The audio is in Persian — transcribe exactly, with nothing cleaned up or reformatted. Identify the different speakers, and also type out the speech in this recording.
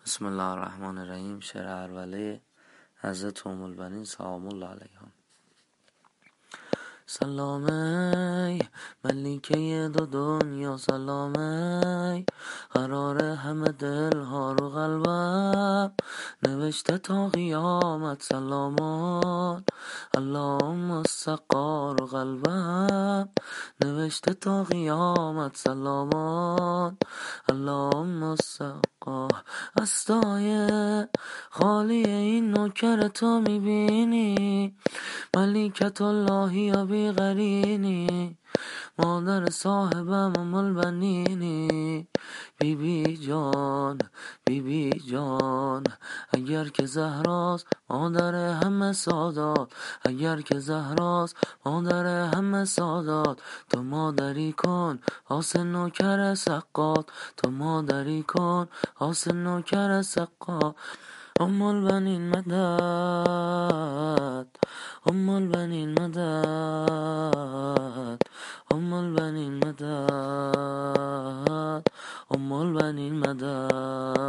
Speaker 1: بسم الله الرحمن الرحیم. شعر ارولۀ حضرت ام البنین سلام الله علیها. سلام ای ملیکه دو دنیا، سلام ای قرار همه دلها رو قلبم، نوشته تا قیامت سلامان. اللهم سقار و قلبم، نوشته تا قیامت سلامان. اللهم سقا استای خالی این نوکر تو میبینی، ملیکت اللهی یا بی قرینی، مادر صاحبم ام البنینی. بی بی جان بی بی جان اگر که زهراست مادر همه سادات، اگر که زهراست مادر همه سادات، تو مادری کن حسن نوکر سقات، تو مادری کن حسن نوکر سقات. ام البنین مدد، ام البنین مدد، ام البنین مدد، ام البنین مدد.